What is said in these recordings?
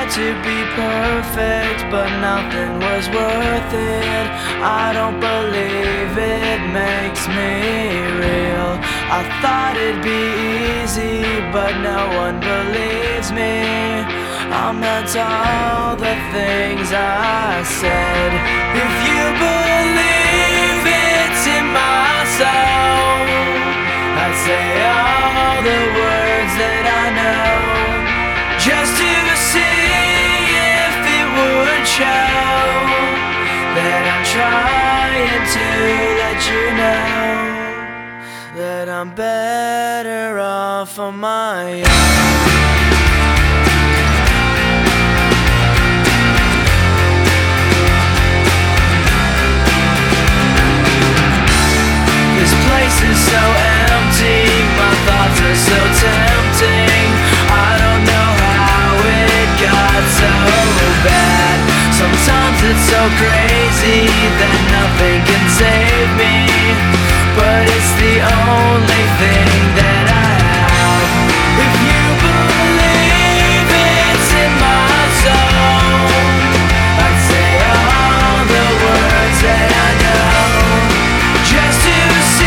tried to be perfect, but nothing was worth it. I don't believe it makes me real. I thought it'd be easy, but no one believes me. I meant all the things I said. If you believe it's in my soul, I'd say all the words that I know, just to see if it would show that I'm trying to let you know that I'm better off on my own. Is so empty, my thoughts are so tempting. I don't know how it got so bad. Sometimes it's so crazy that nothing can save me, but it's the only thing that I have. If you believe it's in my soul, I'd say all the words that I know, just to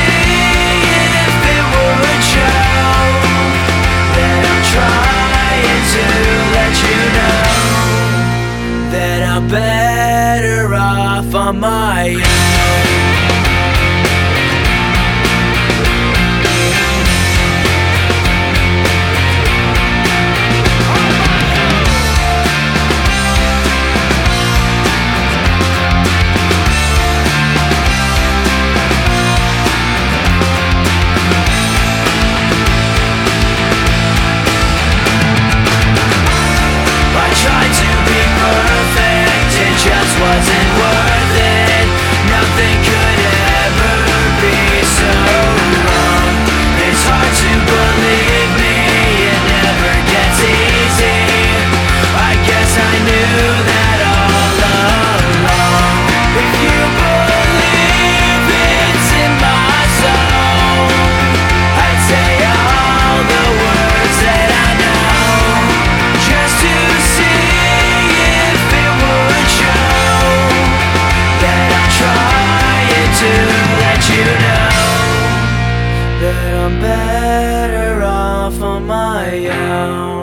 better off on my own. Wasn't worth it. Nothing could ever be so wrong. It's hard to believe me, it never gets easy. I guess I knew that all along. If you believe it's in my soul, I'd say all the words that I know, just to see if it would show to let you know that I'm better off on my own.